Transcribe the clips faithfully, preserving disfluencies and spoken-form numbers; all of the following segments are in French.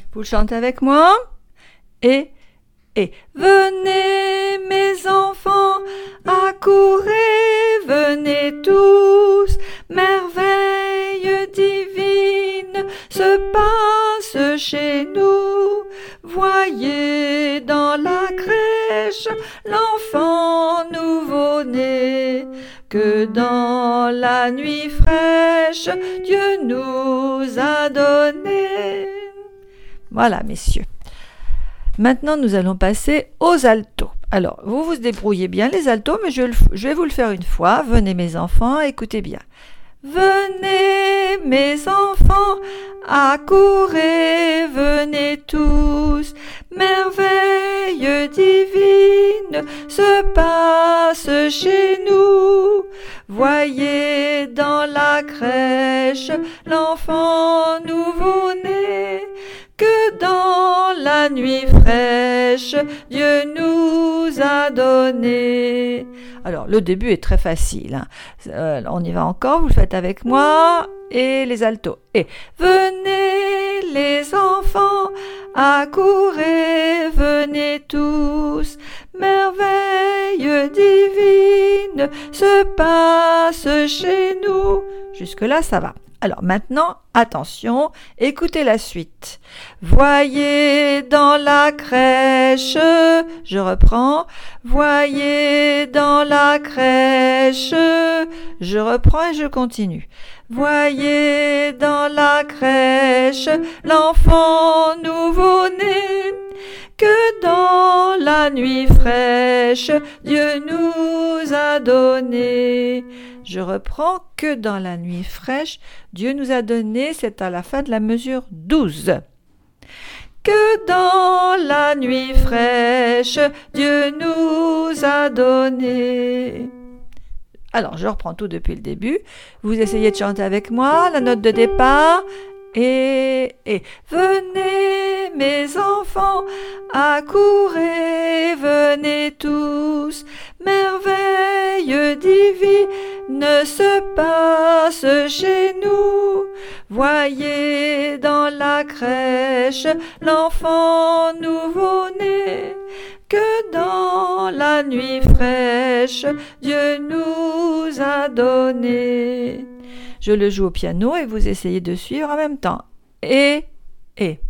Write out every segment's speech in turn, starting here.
Vous le chantez avec moi? Et, et. Venez mes enfants, accourez, venez tous, merveille divine se passe chez nous. Voyez dans la crèche l'enfant nouveau-né, que dans la nuit fraîche Dieu nous a donné. Voilà, messieurs. Maintenant, nous allons passer aux altos. Alors, vous vous débrouillez bien les altos, mais je, je vais vous le faire une fois. Venez mes enfants, écoutez bien. Venez mes enfants, accourez, venez tous, merveille divine se passe chez nous. Voyez dans la crèche l'enfant nouveau-né, que dans la nuit fraîche Dieu nous a donné. Alors, le début est très facile. Hein. Euh, on y va encore, vous le faites avec moi. Et les altos. Et venez les enfants, accourez, venez tous. Merveille divine se passe chez nous. Jusque-là, ça va. Alors maintenant, attention, écoutez la suite. Voyez dans la crèche, je reprends. Voyez dans la crèche, je reprends et je continue. Voyez dans la crèche l'enfant nouveau-né, que dans la nuit fraîche Dieu nous a donné. Je reprends, que dans la nuit fraîche Dieu nous a donné, c'est à la fin de la mesure douze. Que dans la nuit fraîche Dieu nous a donné. Alors, je reprends tout depuis le début. Vous essayez de chanter avec moi, la note de départ. Et, et, venez mes enfants, accourez, venez tous, merveille divine se passe chez nous. Voyez dans la crèche l'enfant nouveau-né, que dans la nuit fraîche Dieu nous a donné. Je le joue au piano et vous essayez de suivre en même temps. Et, et.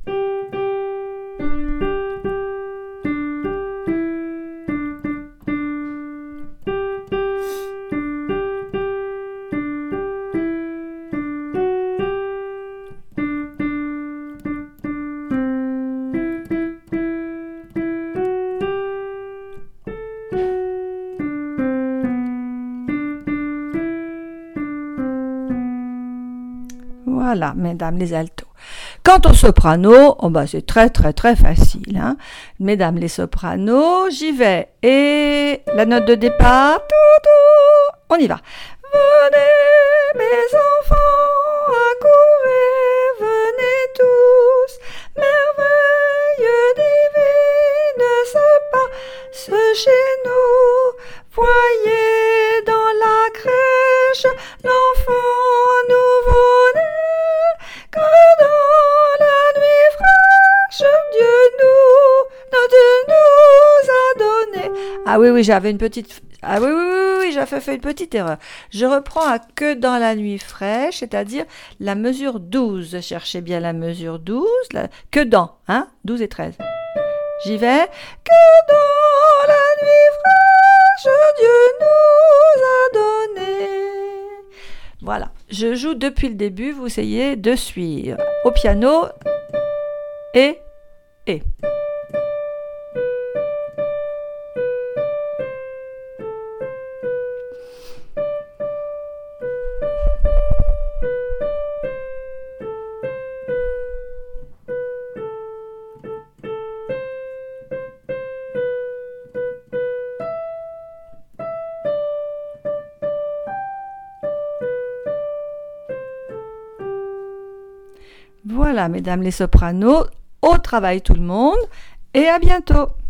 Voilà, mesdames les altos. Quant au soprano, oh bah c'est très très très facile. Hein. Mesdames les sopranos, j'y vais. Et la note de départ, tout, tout, on y va. Venez mes enfants, accourez, venez tous. Merveille divine se passe chez nous. Voyez dans la crèche l'enfant nouveau-né, que dans la nuit fraîche Dieu nous, Dieu nous a donné. Ah oui, oui, j'avais une petite... Ah oui, oui, oui, oui, j'avais fait une petite erreur. Je reprends à que dans la nuit fraîche, c'est-à-dire la mesure douze. Cherchez bien la mesure douze. La... Que dans, hein, douze et treize. J'y vais. Que dans la nuit fraîche Dieu nous a donné. Voilà, je joue depuis le début, vous essayez de suivre. Au piano, et, et. Voilà, mesdames les sopranos, au travail tout le monde, et à bientôt.